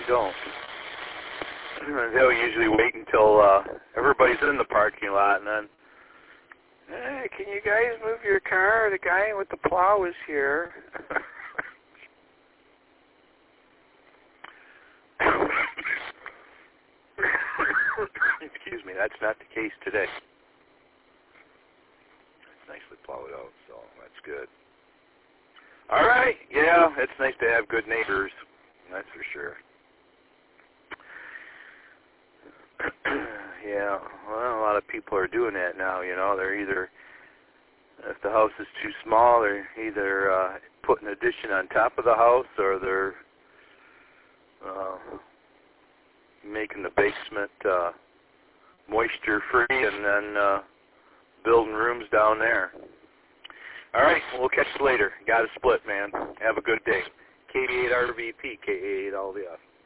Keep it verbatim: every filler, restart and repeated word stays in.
don't. They'll usually wait until uh, everybody's in the parking lot, and then, hey, can you guys move your car? The guy with the plow is here. Excuse me, that's not the case today. It's nicely plowed out, so that's good. All right, yeah, it's nice to have good neighbors, that's for sure. Yeah, well, a lot of people are doing that now, you know. They're either, if the house is too small, they're either uh, putting an addition on top of the house, or they're uh, making the basement uh, moisture-free and then uh, building rooms down there. All right, we'll catch you later. Got to split, man. Have a good day. K eight R V P, K eight L V F.